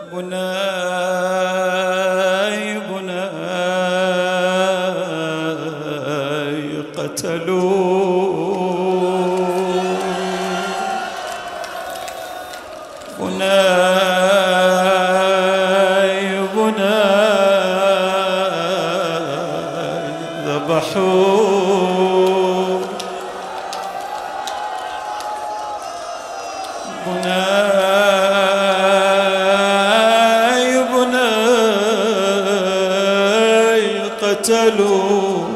بناي بناي قتلوا بناي بناي ذبحوا بناي بناي قتلوا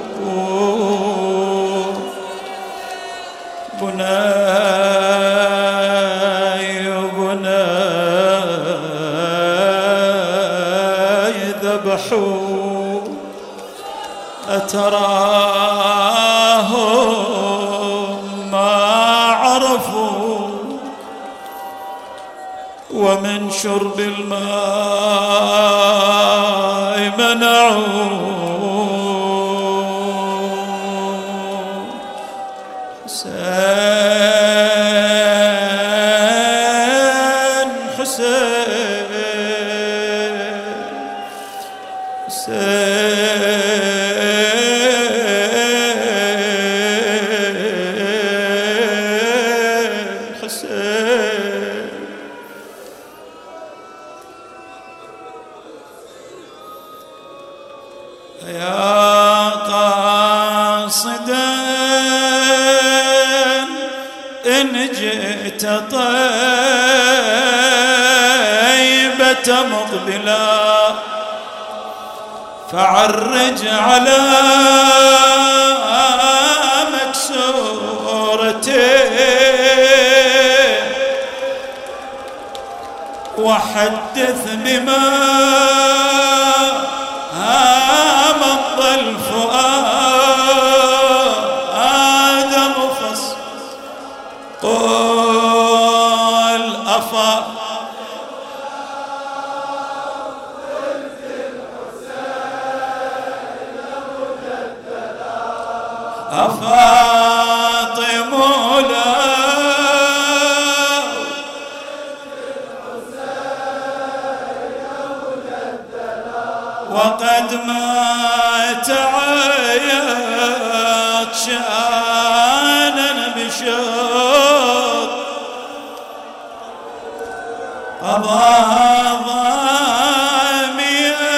بناي بناي ذبحوا أتراهم ما عرفوا ومن شرب الماء منعوا حسين حسين حسين حسين يا قاصدا إن جئت طيبة مقبلا فعرج على مكسورته وحدث بما مضى الفؤاد مفص قل أفا أفاطم لا وقد مات عيات شانا بشوط قضى ضاميا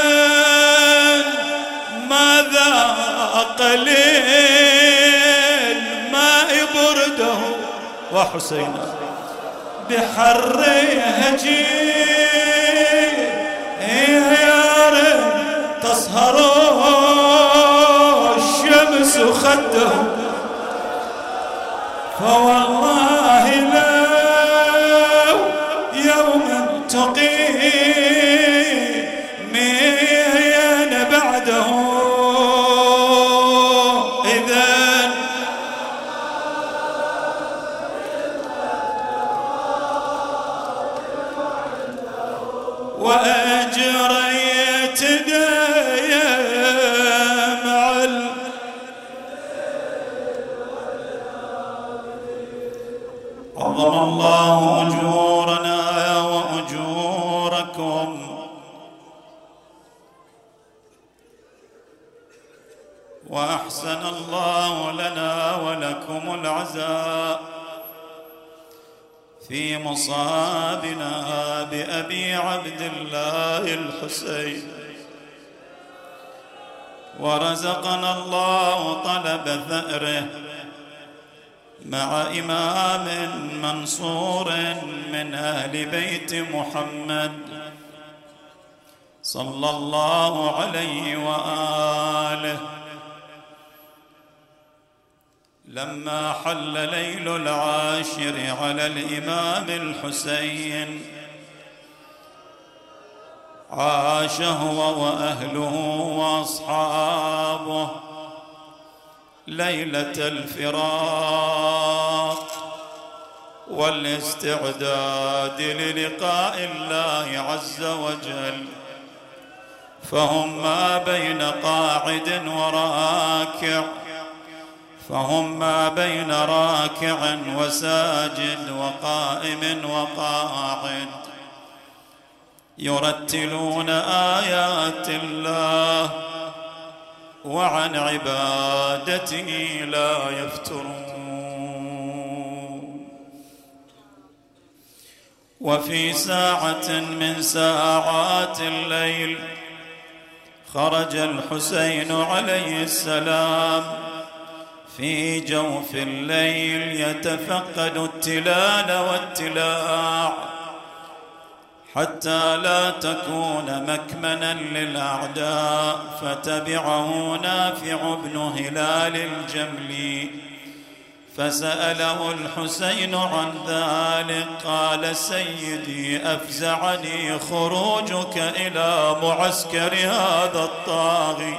ماذا قليل ماء برده وحسينا بحر هجير تصهر الشمس خده فوالله لو يوما تقيمين بعده إذن وأجريت دمع عظم الله أجورنا وأجوركم وأحسن الله لنا ولكم العزاء في مصابنا بأبي عبد الله الحسين ورزقنا الله طلب ثأره مع إمام منصور من أهل بيت محمد صلى الله عليه وآله. لما حل ليل العاشر على الإمام الحسين عاش هو وأهله وأصحابه ليلة الفراق والاستعداد للقاء الله عز وجل، فهم ما بين قاعد وراكع، فهم ما بين راكع وساجد وقائم وقاعد. يرتلون آيات الله وعن عبادته لا يفترون. وفي ساعة من ساعات الليل خرج الحسين عليه السلام في جوف الليل يتفقد التلال والتلاع حتى لا تكون مكمنا للأعداء، فتبعه نافع بن هلال الجملي فسأله الحسين عن ذلك، قال: سيدي، أفزعني خروجك إلى معسكر هذا الطاغي.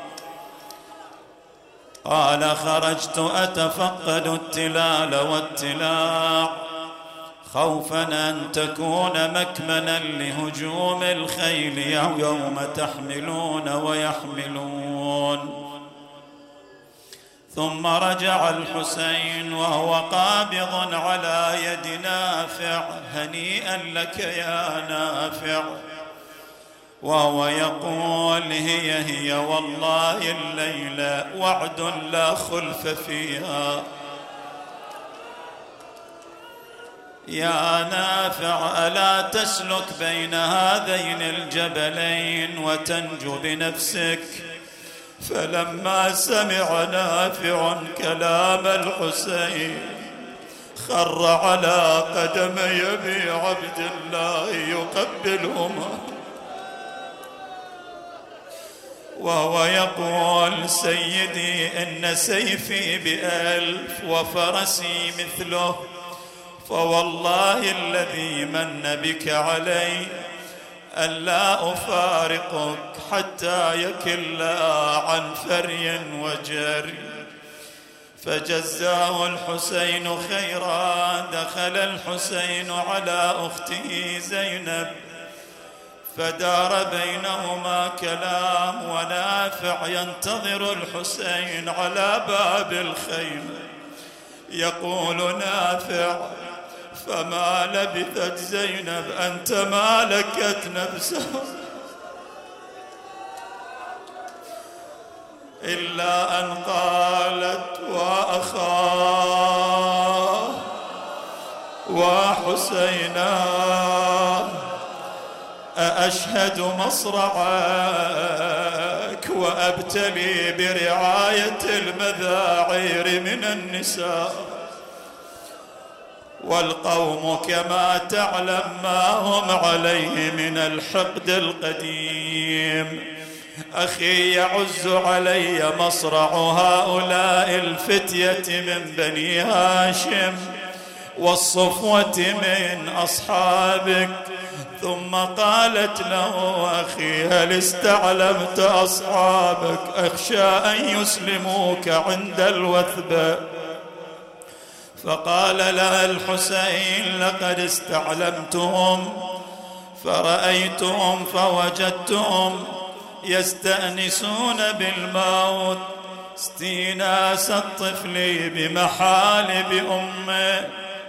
قال: خرجت أتفقد التلال والتلاع خوفا أن تكون مكمنا لهجوم الخيل يوم تحملون ويحملون. ثم رجع الحسين وهو قابض على يد نافع: هنيئا لك يا نافع، وهو يقول: هي والله الليلة وعد لا خلف فيها. يا نافع، ألا تسلك بين هذين الجبلين وتنجو بنفسك؟ فلما سمع نافع كلام الحسين خر على قدمي أبي عبد الله يقبلهما وهو يقول: سيدي، إن سيفي ب1000 وفرسي مثله، فوالله الذي من بك علي ألا أفارقك حتى يكلا عن فري وجري. فجزاه الحسين خيرا. دخل الحسين على أخته زينب فدار بينهما كلام، ونافع ينتظر الحسين على باب الخيمة. يقول نافع: فما لبثت زينب أن تمالكت نفسها إلا أن قالت: وأخاه وحسينا، أأشهد مصرعك وأبتلي برعاية المذاعير من النساء، والقوم كما تعلم ما هم عليه من الحقد القديم. أخي يعز علي مصرع هؤلاء الفتية من بني هاشم والصفوة من أصحابك. ثم قالت له: أخي، هل استعلمت أصحابك؟ أخشى أن يسلموك عند الوثبة. فقال لها الحسين: لقد استعلمتهم فرأيتهم فوجدتهم يستأنسون بالموت استئناس الطفل بمحالب أمه.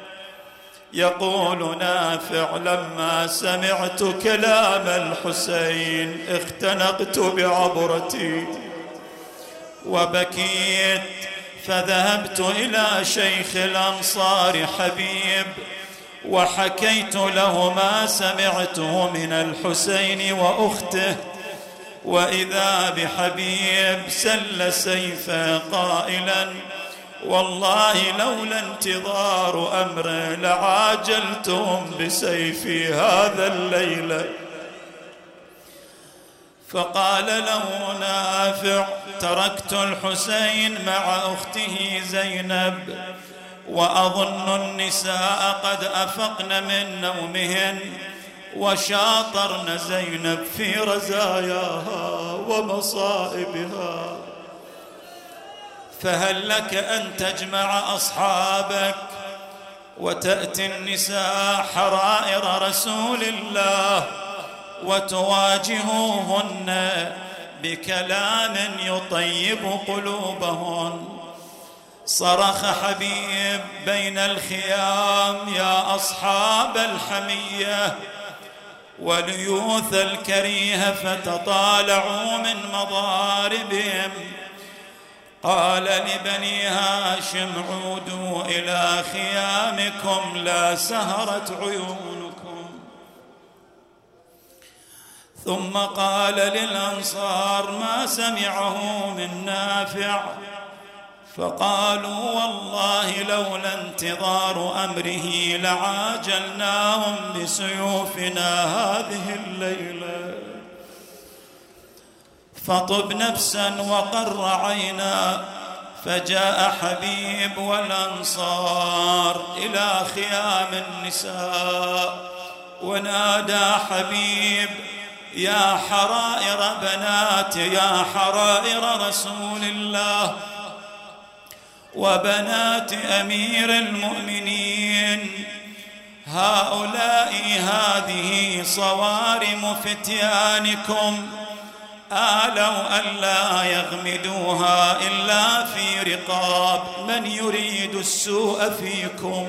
يقول نافع: لما سمعت كلام الحسين اختنقت بعبرتي وبكيت، فذهبت إلى شيخ الأنصار حبيب وحكيت له ما سمعته من الحسين وأخته، وإذا بحبيب سل سيفه قائلا: والله لولا انتظار أمر لعاجلتهم بسيفي هذا الليلة. فقال له نافع: تركت الحسين مع أخته زينب، وأظن النساء قد أفقن من نومهن وشاطرن زينب في رزاياها ومصائبها، فهل لك أن تجمع أصحابك وتأتي النساء حرائر رسول الله وتواجهوهن بكلام يطيب قلوبهن؟ صرخ حبيب بين الخيام: يا أصحاب الحمية، واليوث الكريه فتطالعوا من مضاربهم. قال لبني هاشم عودوا إلى خيامكم لا سهرت عيونكم. ثم قال للأنصار ما سمعه من نافع، فقالوا والله لولا انتظار أمره لعاجلناهم بسيوفنا هذه الليلة. فطب نفسا وقر عينا. فجاء حبيب والأنصار إلى خيام النساء ونادى حبيب يا حرائر بنات، يا حرائر رسول الله وبنات أمير المؤمنين، هذه صوارم فتيانكم آلوا ألا يغمدوها إلا في رقاب من يريد السوء فيكم،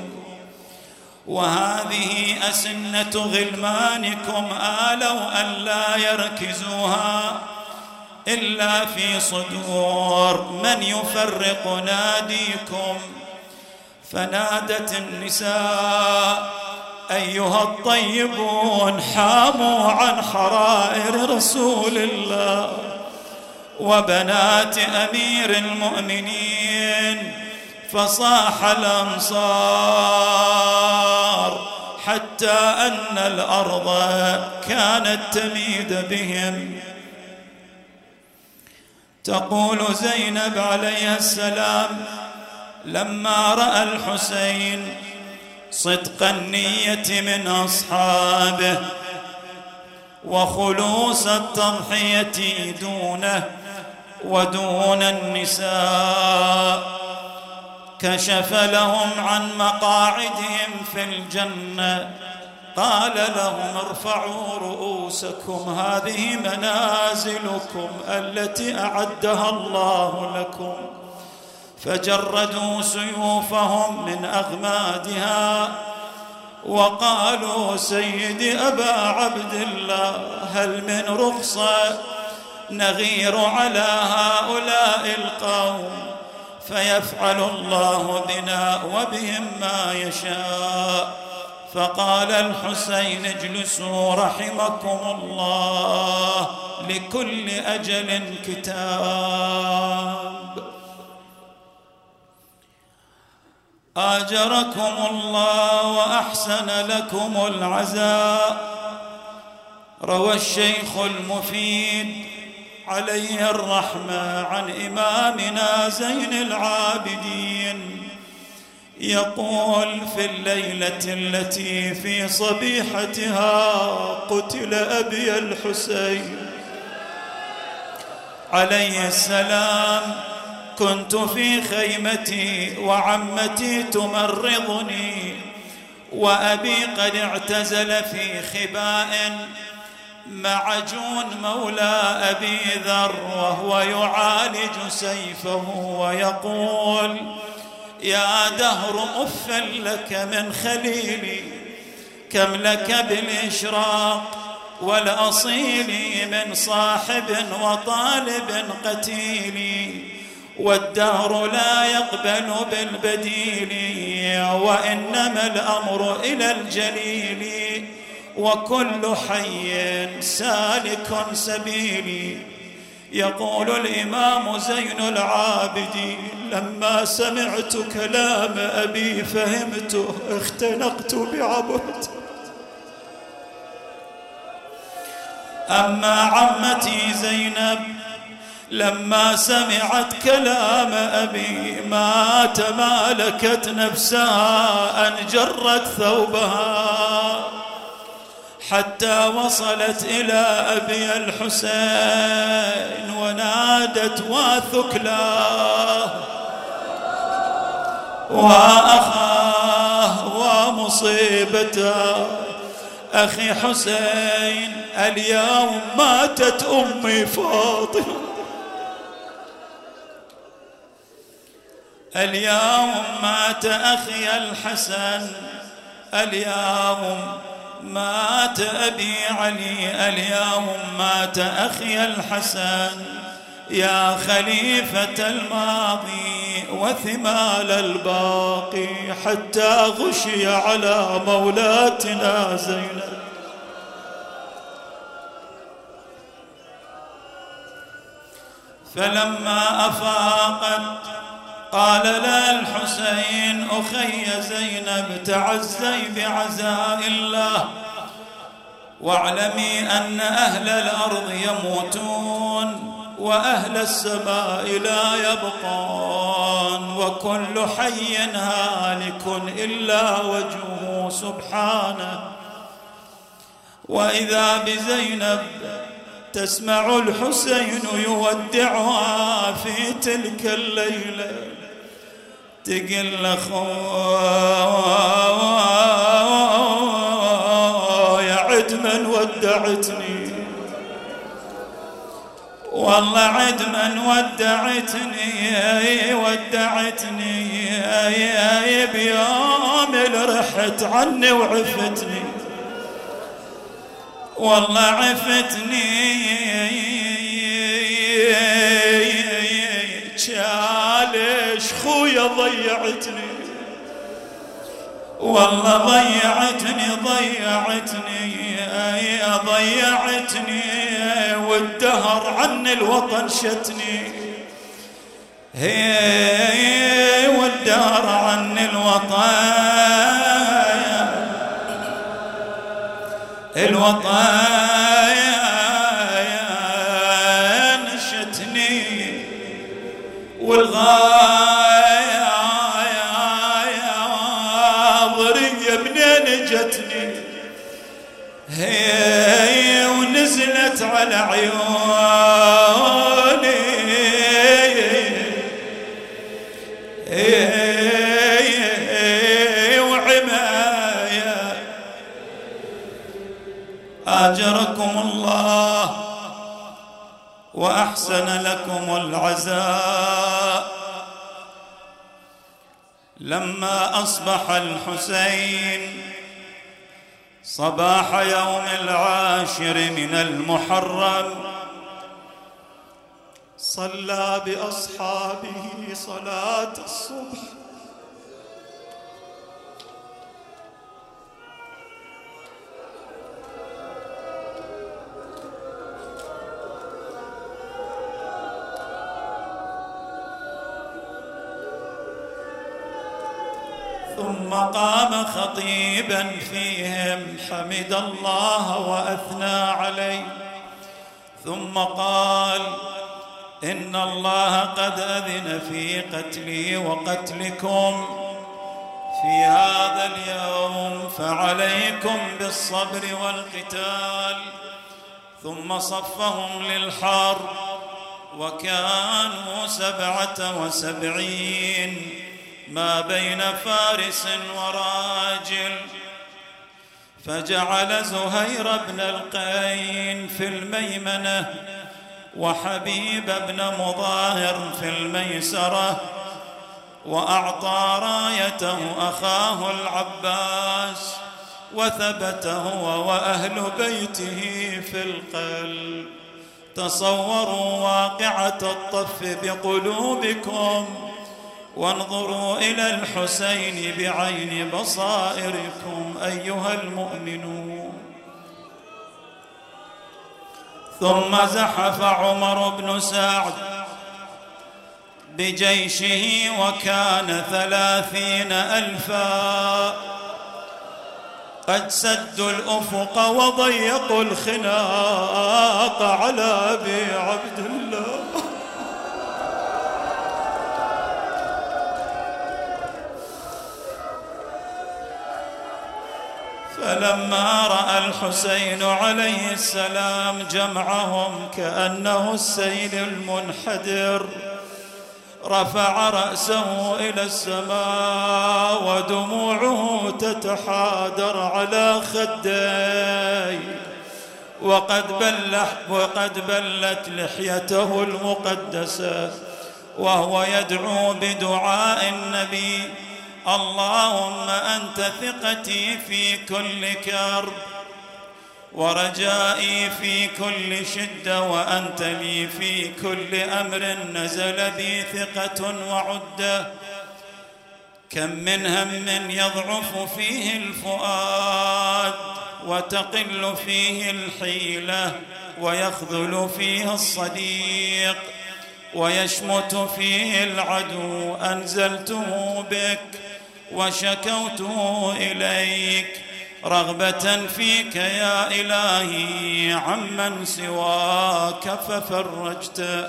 وهذه أسنة غلمانكم آلوا ألا يركزوها إلا في صدور من يفرق ناديكم. فنادت النساء أيها الطيبون حاموا عن حرائر رسول الله وبنات أمير المؤمنين. فصاح الأنصار حتى أن الأرض كانت تميد بهم. تقول زينب عليها السلام لما رأى الحسين صدق النية من أصحابه وخلوص التضحية دونه ودون النساء كشف لهم عن مقاعدهم في الجنة. قال لهم ارفعوا رؤوسكم هذه منازلكم التي أعدها الله لكم. فجردوا سيوفهم من أغمادها وقالوا سيدي أبا عبد الله هل من رخصة نغير على هؤلاء القوم فيفعل الله بنا وبهم ما يشاء. فقال الحسين اجلسوا رحمكم الله لكل أجل كتاب. آجركم الله وأحسن لكم العزاء. روى الشيخ المفيد عليه الرحمة عن إمامنا زين العابدين يقول في الليلة التي في صبيحتها قتل أبي الحسين عليه السلام كنت في خيمتي وعمتي تمرضني وأبي قد اعتزل في خباء مع جون مولى أبي ذر وهو يعالج سيفه ويقول يا دهر أفا لك من خليلي كم لك بالإشراق والأصيل من صاحب وطالب قتيل والدهر لا يقبل بالبديل وإنما الأمر إلى الجليل وكل حي سالك سبيلي. يقول الإمام زين العابدين لما سمعت كلام أبي فهمته اختنقت بعبد. أما عمتي زينب لما سمعت كلام أبي ما تمالكت نفسها أن جرت ثوبها حتى وصلت إلى أبي الحسين ونادت وثكلاه وأخاه ومصيبته أخي حسين اليوم ماتت أمي فاطمة اليوم مات أخي الحسن اليوم مات أبي علي، اليوم مات أخي الحسن، يا خليفة الماضي وثمال الباقي، حتى غشي على مولاتنا زينب. فلما أفاقت قال لها الحسين: أخي زينب، تعزي بعزاء الله، واعلمي أن أهل الأرض يموتون وأهل السماء لا يبقون، وكل حي هالك إلا وجهه سبحانه. وإذا بزينب تسمع الحسين يودعها في تلك الليلة، تقل يا عدمن ودعتني، والله عدمن ودعتني بيوم رحت عني وعفتني، والله عفتني، ليش خويا ضيعتني، والله ضيعتني والدهر عن الوطن شتني، والدهر عن الوطن شتني، والغاضرية منين جتني، ونزلت على عيوني، وعمايا. آجركم الله وأحسن لكم العزاء. لما أصبح الحسين صباح يوم 10 من المحرم، صلى بأصحابه صلاة الصبح، ثم قام خطيبا فيهم، حمد الله وأثنى عليه، ثم قال: إن الله قد أذن في قتلي وقتلكم في هذا اليوم، فعليكم بالصبر والقتال. ثم صفهم للحرب، وكانوا 77 ما بين فارس وراجل. فجعل زهير بن القين في الميمنة، وحبيب بن مظاهر في الميسرة، وأعطى رايته أخاه العباس، وثبت هو وأهل بيته في القلب. تصوروا واقعة الطف بقلوبكم، وانظروا إلى الحسين بعين بصائركم أيها المؤمنون. ثم زحف عمر بن سعد بجيشه، وكان 30,000 قد سدوا الأفق وضيقوا الخناق على أبي عبد الله. فلما رأى الحسين عليه السلام جمعهم كأنه السيل المنحدر، رفع رأسه إلى السماء ودموعه تتحادر على خديه، وقد بلت لحيته المقدسة، وهو يدعو بدعاء النبي: اللهم أنت ثقتي في كل كرب ورجائي في كل شدة، وأنت لي في كل أمر نزل بي ثقة وعدة. كم من هم يضعف فيه الفؤاد وتقل فيه الحيلة ويخذل فيه الصديق ويشمت فيه العدو، أنزلته بك وشكوته إليك رغبة فيك يا إلهي عمن سواك ففرجت.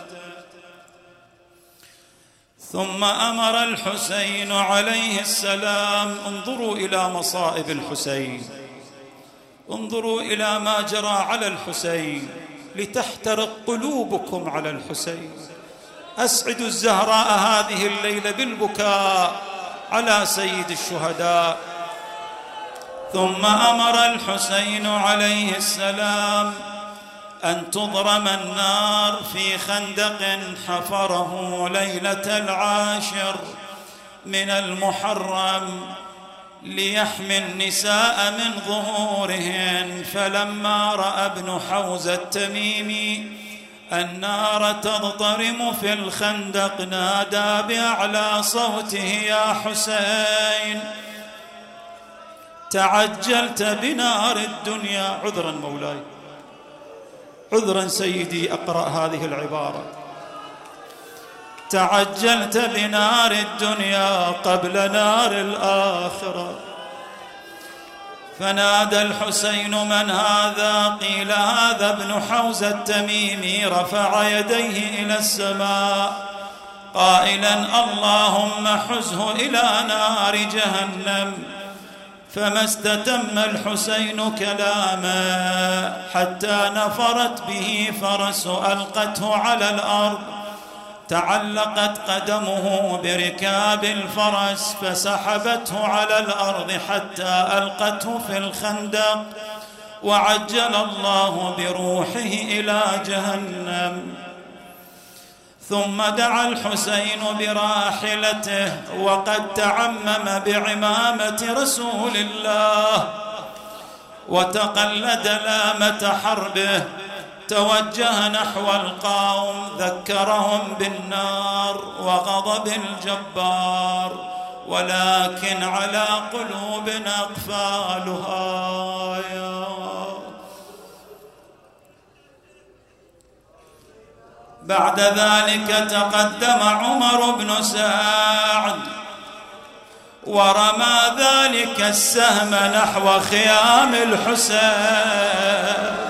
ثم أمر الحسين عليه السلام، انظروا إلى مصائب الحسين، انظروا إلى ما جرى على الحسين لتحترق قلوبكم على الحسين. أسعد الزهراء هذه الليلة بالبكاء على سيد الشهداء. ثم أمر الحسين عليه السلام أن تضرم النار في خندق حفره ليلة 10 من المحرم ليحمي النساء من ظهورهن. فلما رأى ابن حوزة التميمي النار تضطرم في الخندق نادى بأعلى صوته: يا حسين تعجلت بنار الدنيا. عذرا مولاي، عذرا سيدي، أقرأ هذه العبارة: تعجلت بنار الدنيا قبل نار الآخرة. فنادى الحسين: من هذا؟ قيل: هذا ابن حوزة التميمي. رفع يديه إلى السماء قائلا: اللهم حزه إلى نار جهنم. فما استتم الحسين كلامه حتى نفرت به فرس ألقته على الأرض، تعلقت قدمه بركاب الفرس فسحبته على الأرض حتى ألقته في الخندق، وعجل الله بروحه إلى جهنم. ثم دعا الحسين براحلته وقد تعمم بعمامة رسول الله وتقلد لامة حربه، توجه نحو القوم ذكرهم بالنار وغضب الجبار، ولكن على قلوب أقفالها. بعد ذلك تقدم عمر بن سعد ورمى ذلك السهم نحو خيام الحسين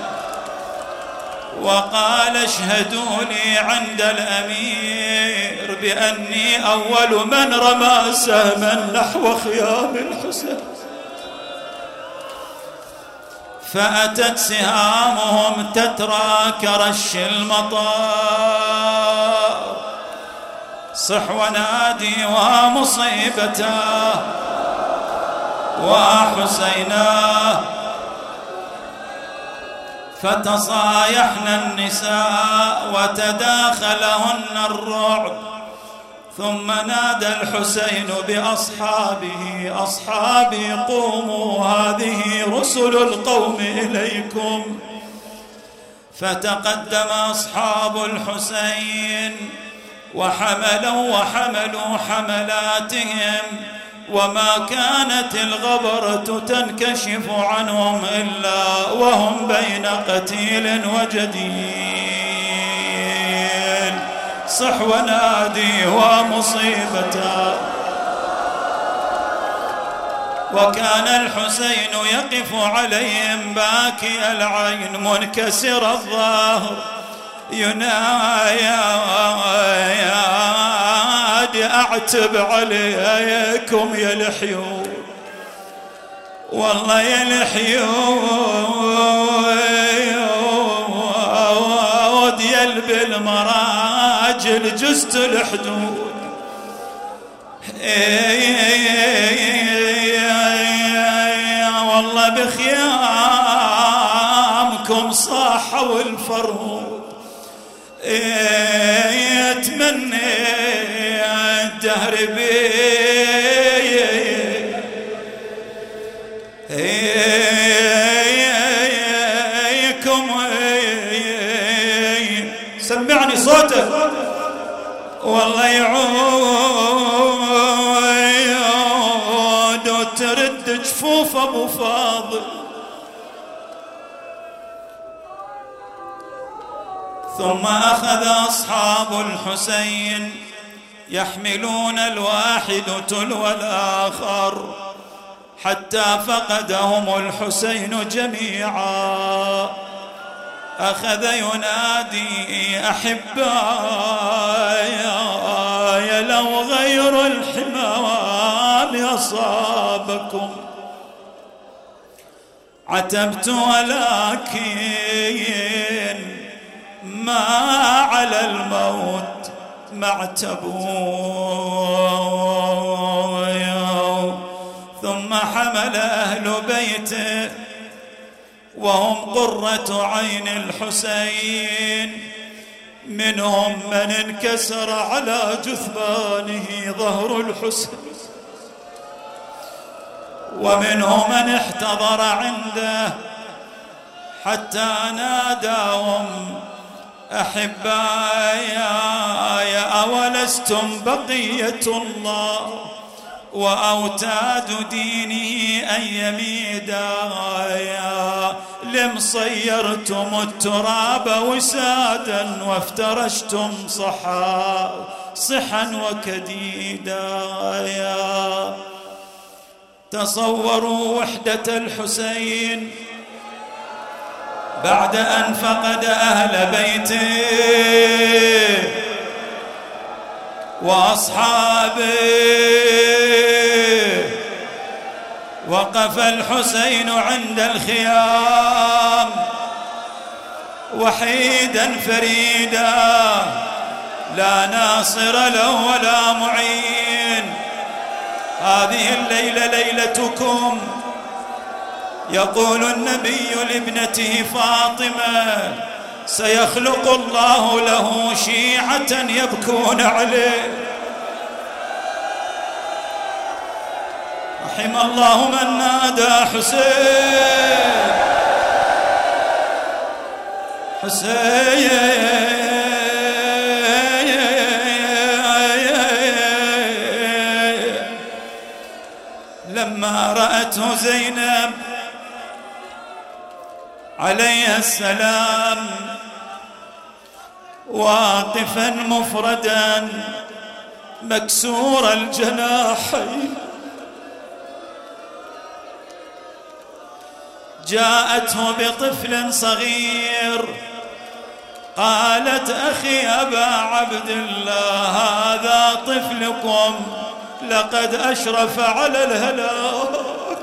وقال: اشهدوا لي عند الأمير بأني أول من رمى سهما نحو خيام الحسين. فأتت سهامهم تترى كرش المطار. صح ونادي: ومصيبته وحسيناه. فتصايحن النساء وتداخلهن الرعب. ثم نادى الحسين بأصحابه: أصحابي قوموا، هذه رسل القوم إليكم. فتقدم أصحاب الحسين وحملوا حملاتهم، وما كانت الغبرة تنكشف عنهم إلا وهم بين قتيل وجديل. صح ونادي: ومصيبته. وكان الحسين يقف عليهم باكي العين منكسر الظهر ينادي: أعتب عليكم يا لحيون، والله يا لحيون يل بالمراجل جزت الحدود. والله بخيامكم صاحوا الفرود. اتمنى الدهر بي اسمعني صوتك. والله يعود وترد جفوف أبو فاضل. ثم أخذ أصحاب الحسين يحملون الواحد تلو الآخر حتى فقدهم الحسين جميعا. أخذ ينادي أحباي لو غير الحمام أصابكم، عتبت ولكن ما على الموت معتبوا. ثم حمل أهل بيته وهم قرة عين الحسين، منهم من انكسر على جثمانه ظهر الحسين، ومنهم من احتضر عنده حتى ناداهم أحباي أولستم بقية الله وأوتاد دينه أن يميدا، لم صيرتم التراب وسادا وافترشتم صحا وكديدا. تصوروا وحدة الحسين بعد أن فقد أهل بيته وأصحابه. وقف الحسين عند الخيام وحيدا فريدا، لا ناصر له ولا معين. هذه الليلة ليلتكم. يقول النبي لابنته فاطمة سيخلق الله له شيعة يبكون عليه. رحم الله من نادى حسين حسين. لما رأته زينب عليه السلام واقفا مفردا مكسور الجناحين، جاءته بطفل صغير قالت أخي أبا عبد الله هذا طفلكم لقد أشرف على الهلاك.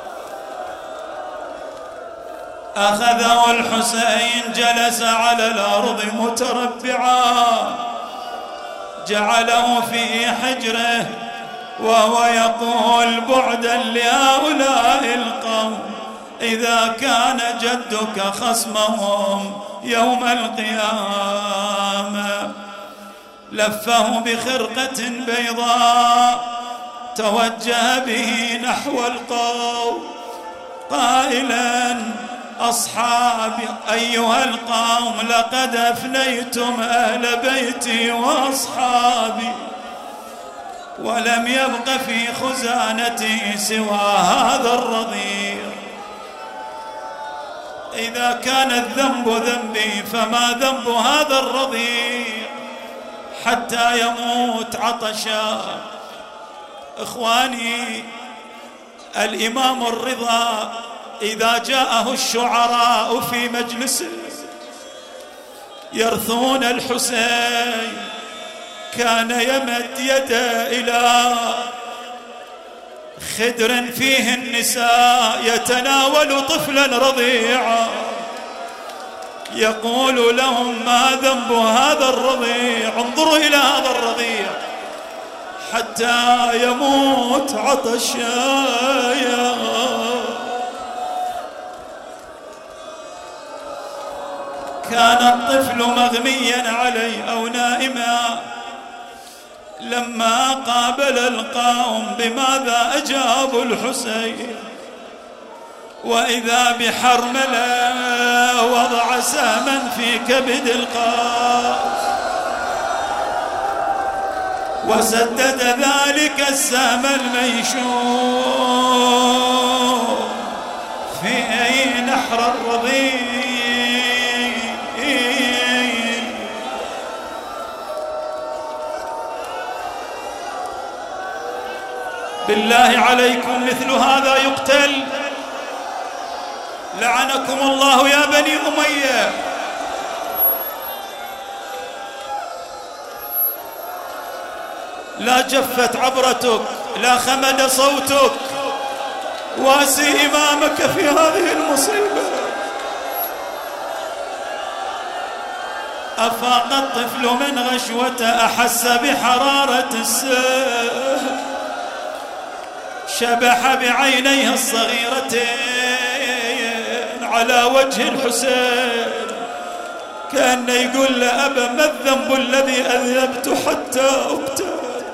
أخذه الحسين جلس على الأرض متربعا، جعله في حجره وهو يقول بعدا لهؤلاء القوم إذا كان جدك خصمهم يوم القيامة. لفه بخرقة بيضاء توجه به نحو القوم قائلا أصحابي أيها القوم لقد أفنيتم أهل بيتي وأصحابي ولم يبق في خزانتي سوى هذا الرضيع. إذا كان الذنب ذنبي فما ذنب هذا الرضيع حتى يموت عطشا. إخواني، الإمام الرضا إذا جاءه الشعراء في مجلس يرثون الحسين كان يمد يده إلى خدر فيه النساء يتناول طفلا رضيعا يقول لهم ما ذنب هذا الرضيع، انظروا إلى هذا الرضيع حتى يموت عطشا. كان الطفل مغميا عليه أو نائما. لما قابل القوم بماذا أجابوا الحسين؟ وإذا بحرملة وضع سهما في كبد القوس. وسدد ذلك السهم الميشوم في نحر الرضيع. بالله عليكم مثل هذا يقتل؟ لعنكم الله يا بني أمية. لا جفت عبرتك، لا خمد صوتك، واسي إمامك في هذه المصيبة. أفاق الطفل من غشوته، أحس بحرارة السهم، شبح بعينيه الصغيرتين على وجه الحسين، كأنه يقول له أبا ما الذنب الذي أذنبت حتى أقتل؟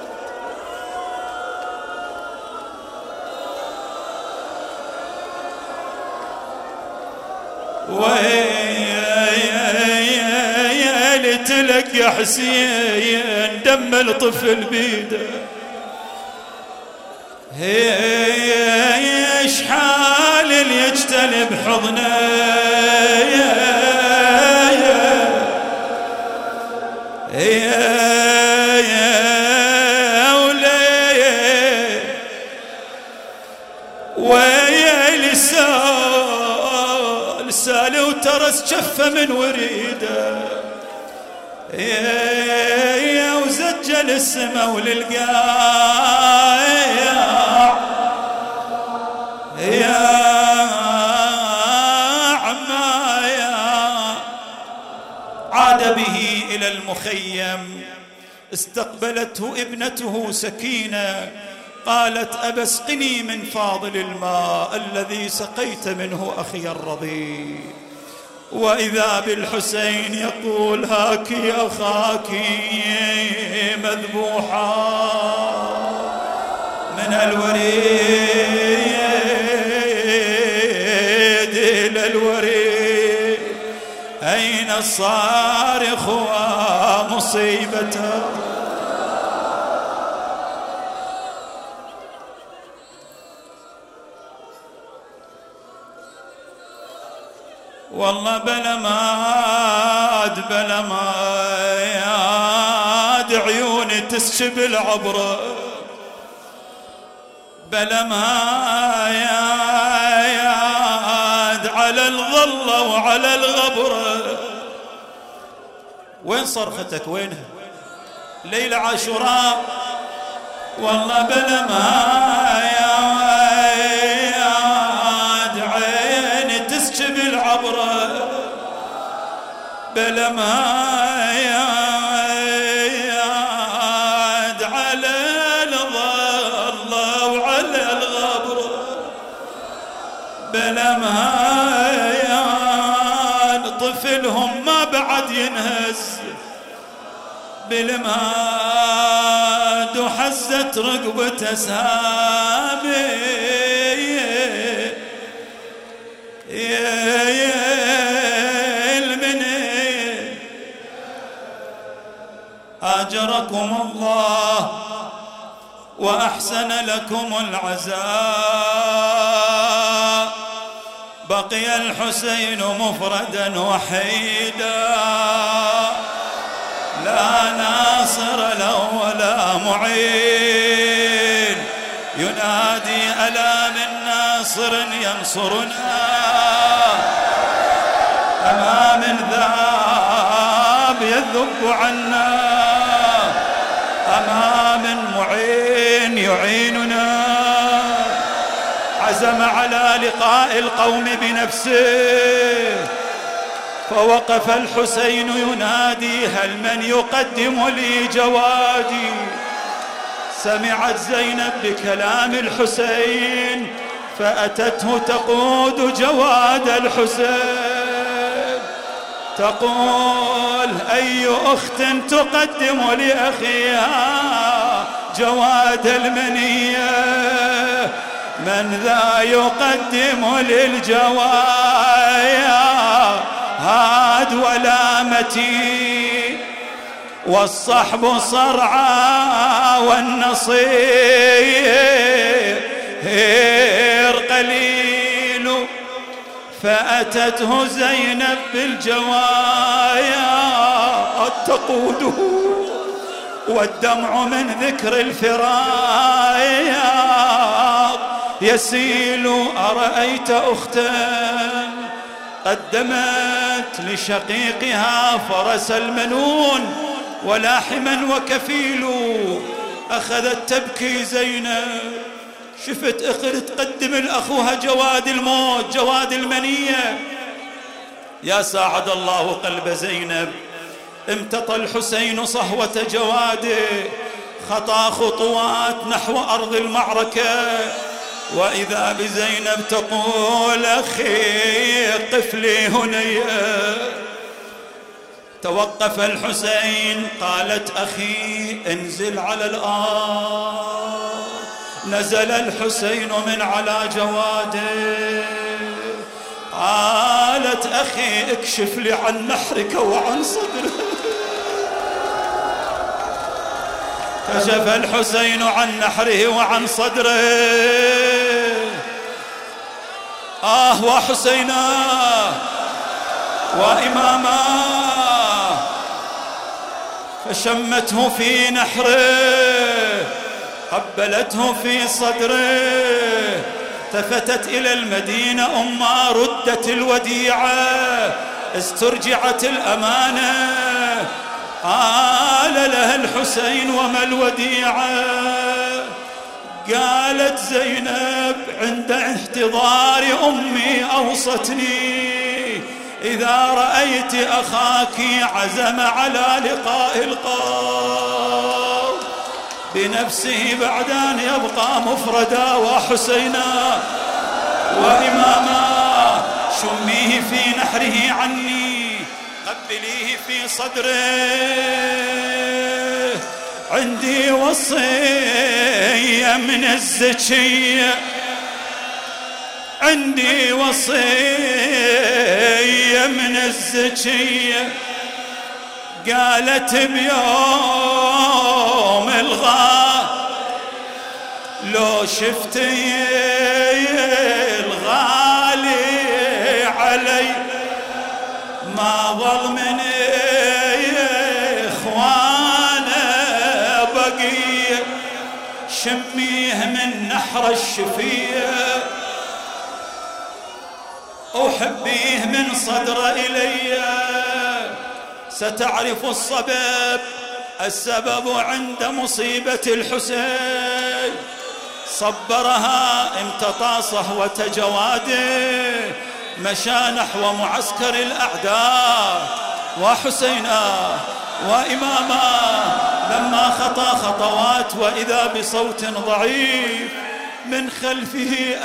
ويلي تلقى حسين دم الطفل بيده، ايش حال اللي يجتلب حضنه، ويلي سال وترس شفه من وريده، وزجل السما وللقاع يا عمايا. عاد به إلى المخيم، استقبلته ابنته سكينة، قالت أبا اسقني من فاضل الماء الذي سقيت منه أخي الرضيع. وإذا بالحسين يقول هاك أخاك مذبوحا من الوريد إلى الوريد، أين الصارخ ومصيبته؟ والله بلا ماد عيوني تسكب العبرة، بلا ماد على الظلة وعلى الغبرة. وين صرختك وينها؟ ليلة عاشوراء والله بلا ماد عيني تسكب العبرة، بلا ماد على الظلة وعلى الغبرة، بلا ماد طفلهم ما بعد ينهز بالماد، وحزت رقبته سامي المني. أجركم الله وأحسن لكم العزاء، بقي الحسين مفردا وحيدا، لا ناصر له ولا معين، ينادي ألا من ناصر ينصرنا، أما من ذاب يذب عنا، أما من معين يعيننا. عزم على لقاء القوم بنفسه، فوقف الحسين ينادي هل من يقدم لي جوادي. سمعت زينب بكلام الحسين فأتته تقود جواد الحسين، تقول أي أخت تقدم لأخيها جواد المنية، من ذا يقدم للجوايا هاد ولا متي، والصحب صرعى والنصير قليل، فأتته زينب بالجوايا تقوده، والدمع من ذكر الفراق يسيل. أرأيت أختا قدمت لشقيقها فرس المنون ولاحما وكفيل، أخذت تبكي زينب. شفت أخر تقدم لأخوها جواد الموت، جواد المنية. يا ساعد الله قلب زينب، امتطى الحسين صهوة جواده، خطى خطوات نحو أرض المعركة، وإذا بزينب تقول أخي قف لي هنيا. توقف الحسين، قالت أخي انزل على الأرض. نزل الحسين من على جواده، قالت أخي اكشف لي عن نحرك وعن صدرك. كشف الحسين عن نحره وعن صدره. وحسينا وإماما، فشمته في نحره، قبلته في صدره، التفتت إلى المدينة أما ردت الوديعة، استرجعت الأمانة. قال لها الحسين وما الوديعة؟ قالت زينب عند احتضار أمي أوصتني إذا رأيت أخاك عزم على لقاء القوم بنفسه بعد أن يبقى مفردا. وحسينا وإماما، شميه في نحره عني، قبليه في صدره. عندي وصية من الزكية، عندي وصية من الزكية. قالت بيوم الغالي لو شفتي الغالي علي ما ظل من إخوانه بقية، شميه من نحر الشفية وحبيه من صدر إلي. ستعرف السبب عند مصيبة الحسين. صبرها، امتطى صهوة جواده، مشى نحو معسكر الأعداء. وحسينا وإماما لما خطى خطوات وإذا بصوت ضعيف من خلفه: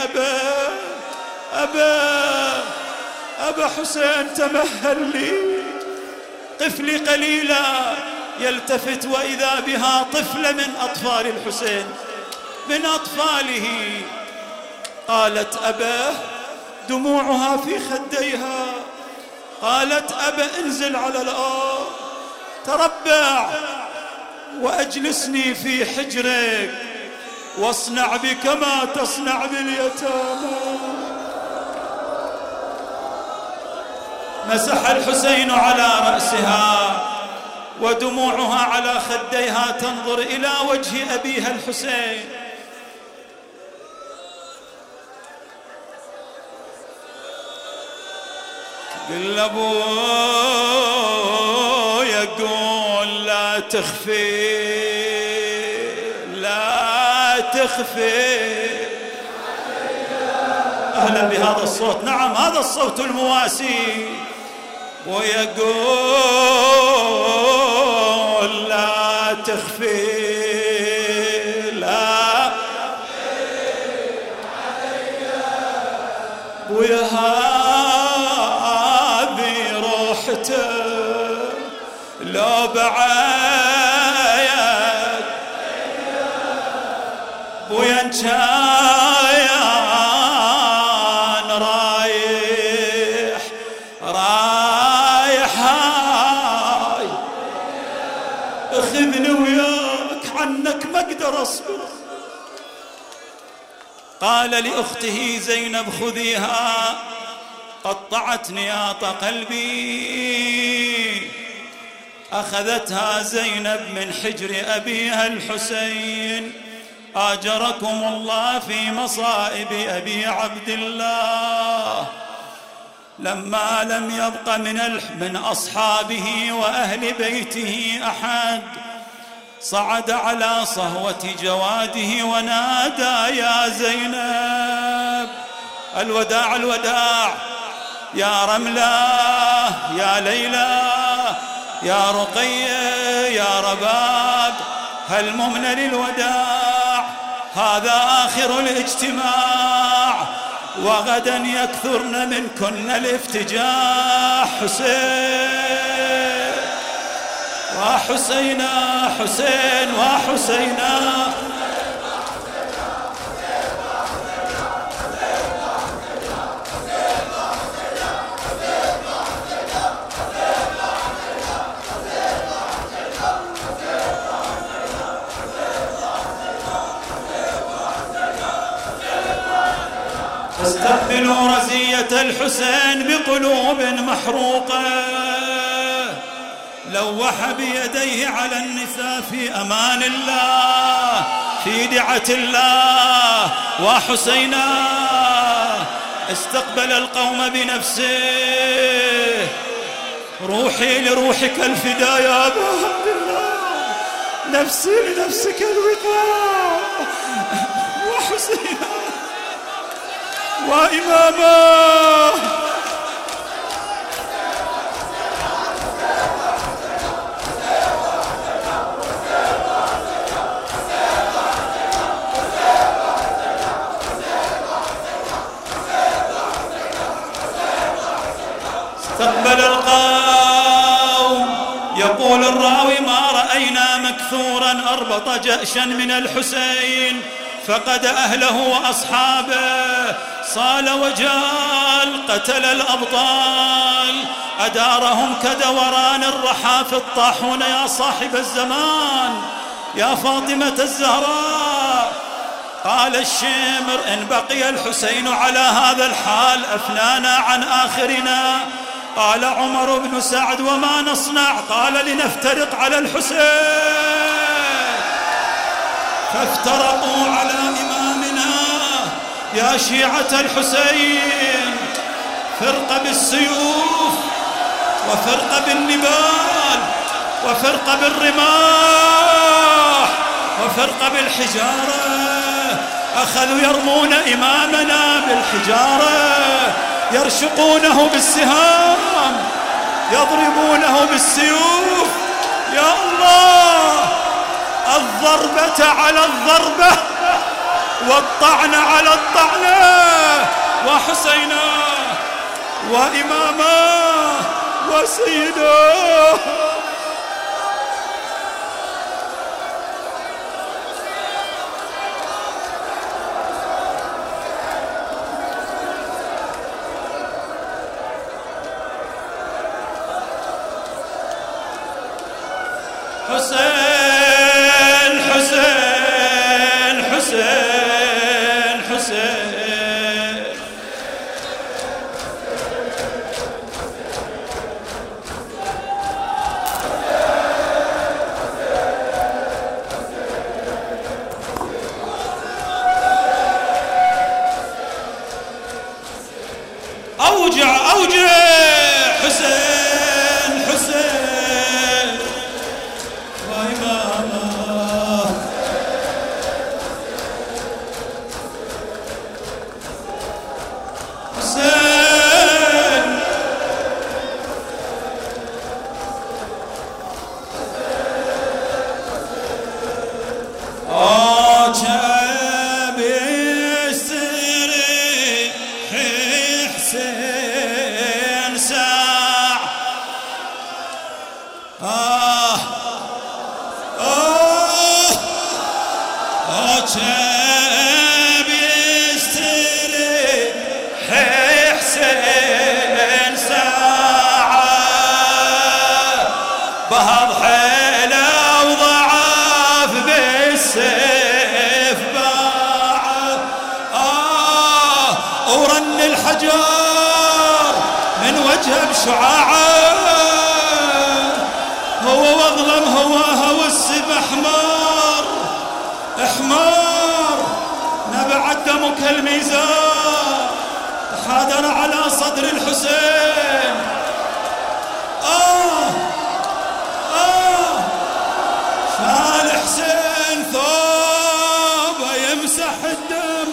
أبا حسين تمهل لي، قف لي قليلا. يلتفت وإذا بها طفلة من أطفال الحسين، من أطفاله. قالت أبا، دموعها في خديها. قالت أبا انزل على الأرض، تربع وأجلسني في حجرك، واصنع بك ما تصنع باليتامى. مسح الحسين على رأسها ودموعها على خديها تنظر إلى وجه أبيها الحسين. قل أبويا قول لا تخفي، لا تخفي. أهلا بهذا الصوت، نعم هذا الصوت المواسي. ويقول لا تخفي، لا ويا هذه روحته لو بعيد ويا كان رايح هاي، اخذني وياك عنك ما قال لأخته زينب خذيها، قطعت نياط قلبي. أخذتها زينب من حجر أبيها الحسين. آجركم الله في مصائب أبي عبد الله. لما لم يبق من أصحابه وأهل بيته أحد، صعد على صهوة جواده ونادى: يا زينب، الوداع الوداع، يا رملة، يا ليلى، يا رقية، يا رباب، هلممن للوداع، هذا آخر الاجتماع، وغدا يكثرن منكن الافتجاح. حسين وحسينا، حسين وحسينا. استقبلوا رزية الحسين بقلوب محروقة. لوح بيديه على النساء في أمان الله، في دعة الله. وحسينا استقبل القوم بنفسه: روحي لروحك الفداء يا أبا عبد الله، نفسي لنفسك الوقاء. وحسينا وإماما. استقبل القوم. يقول الراوي: ما رأينا مكثورا أربط جأشا من الحسين، فقد أهله وأصحابه، صال وجال، قتل الأبطال، أدارهم كدوران الرحى في الطاحون. يا صاحب الزمان، يا فاطمة الزهراء، قال الشمر: إن بقي الحسين على هذا الحال أفنانا عن آخرنا. قال عمر بن سعد: وما نصنع؟ قال: لنفترق على الحسين. فافترقوا على إمامنا. يا شيعة الحسين، فرقة بالسيوف، وفرقة بالنبال، وفرقة بالرماح، وفرقة بالحجارة. أخذوا يرمون إمامنا بالحجارة، يرشقونه بالسهام، يضربونه بالسيوف. يا الله، الضربة على الضربة، والطعن على الطعنة. وحسينا وإماما وسيدا. حسين حسين حسين حسين. أوجع أوجع. حسين حسين وإماما. حسين عجب السري حسين جار من وجهه بشعاعه، هو واظلم هواها والسب حمار حمار، نبع الدم كالميزان تحادر على صدر الحسين. شال حسين ثوبه يمسح الدم،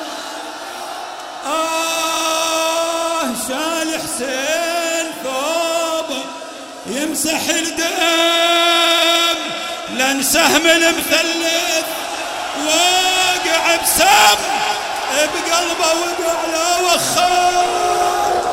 شال حسين ثوبه يمسح الدم، لن سهم المثلث واقع بسم بقلبه وقع له وخار.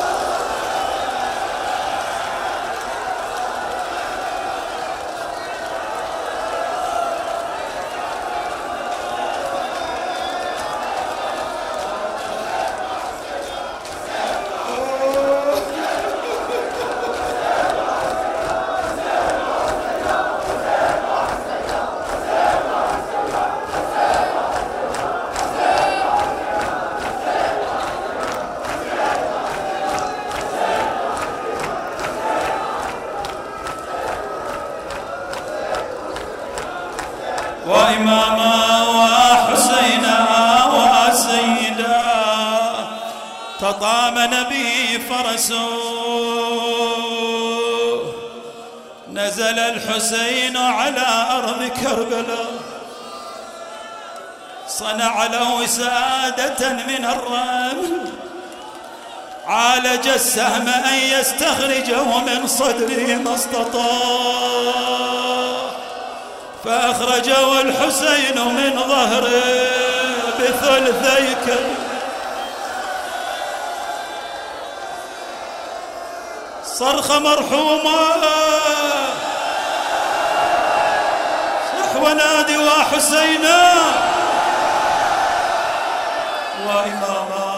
وإماما وحسينا وسيدا تطامن به فرسه، نزل الحسين على أرض كربلاء، صنع له سادة من الرمل، عالج السهم أن يستخرجه من صدره ما استطاع، فأخرجه الحسين من ظهره بثلثي كلب، صرخ مرحوما صح ونادي وحسينا وإماما،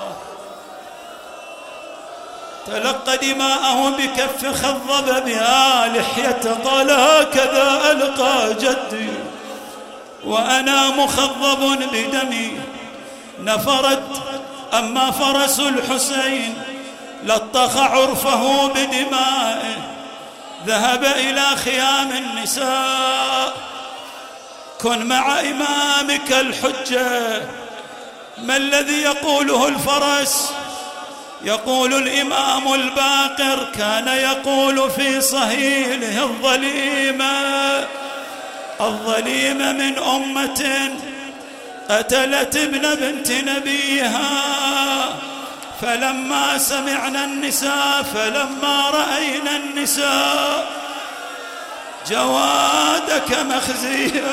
تلقى دماءه بكف خضب بها لحيته، قال هكذا ألقى جدي وأنا مخضب بدمي، نفرت أما فرس الحسين لطخ عرفه بدمائه، ذهب إلى خيام النساء، كن مع إمامك الحجة. ما الذي يقوله الفرس؟ يقول الإمام الباقر كان يقول في صهيله الظليمة من أمة قتلت ابن بنت نبيها، فلما رأينا النساء جوادك مخزيا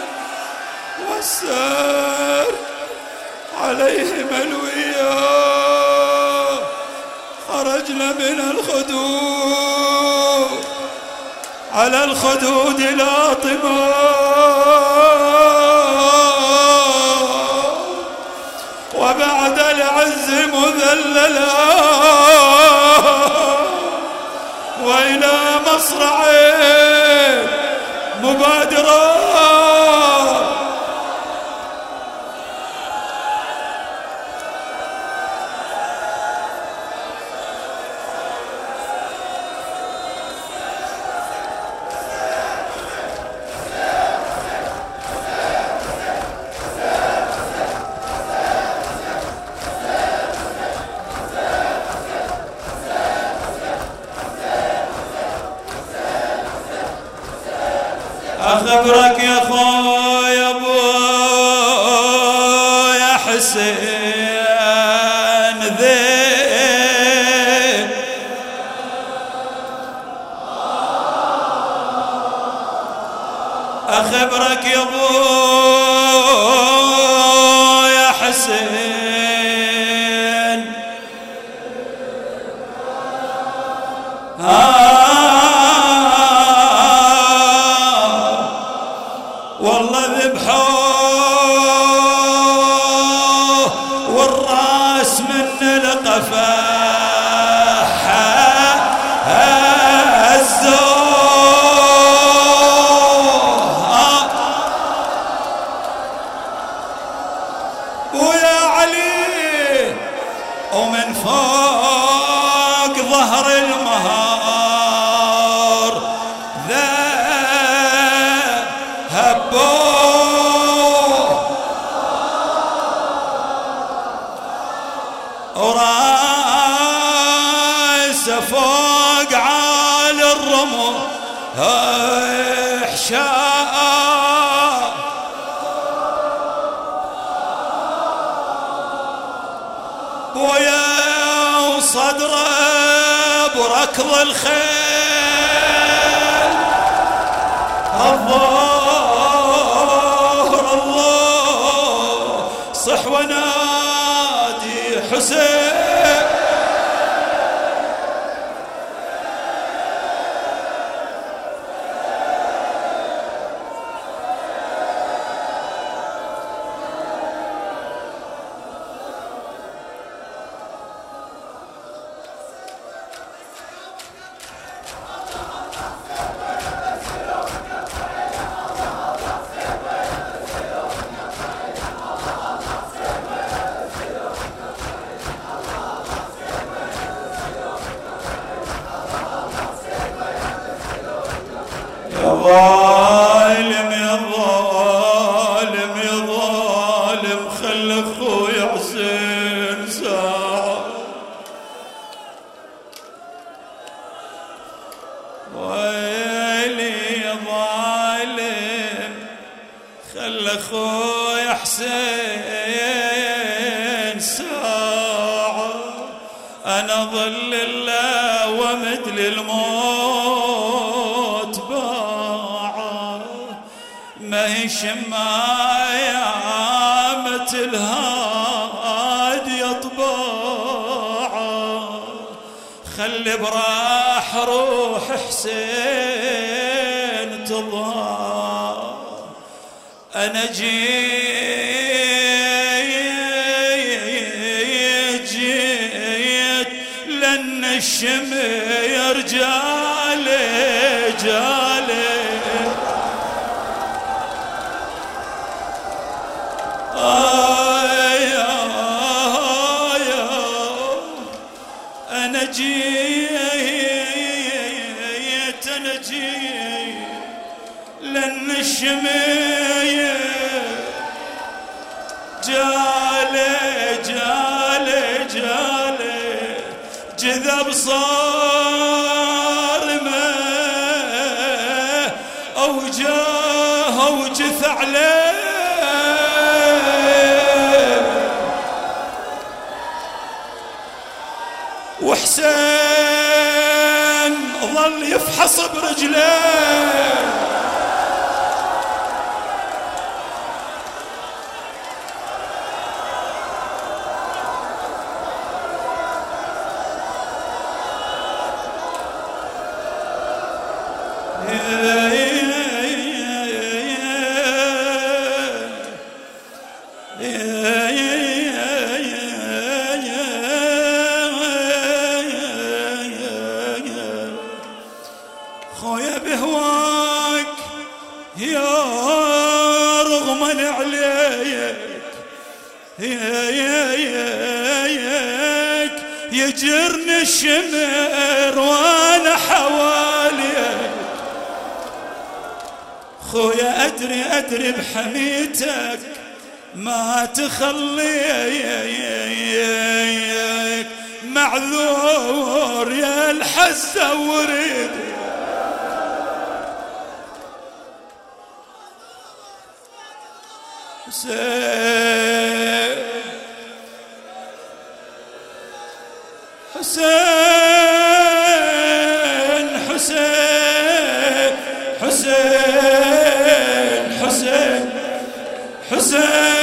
والسار عليه ملويا، خرجنا من الخدود على الخدود لاطما، وبعد العز مذللا وإلى مصرع مبادرا. أخبرك يا خويا أبو يا حسين ذيب، أخبرك يا أبو يا حسين والله ذبحوه والراس من القفا هزوه، ويا علي ومن فوق ظهر المهار ذهبوا وراسه فوق عالي الرمل احشاء ويا وصدره بركض الخيل الظهر الله صح ونادي حسين ظالم يا ظالم يا ظالم خلي اخوي حسين ساعة ويلي يا ظالم خلي اخوي حسين ساعة انا ظل الله ومد للموت ما هي شمايامة الهادي طباعة خلي براح روح حسين تضاع أنا جيت لأن الشمير جالي أنا جيت لأن الشمية جالي جذب صارمة أوجاه وجث عليه وحسين ظل يفحص برجليه خويا بهواك يا رغما عليك يجرني الشمر وانا حواليك خويا ادري بحميتك ما تخليك معذور يا الحزة وريد حسين حسين حسين حسين حسين حسين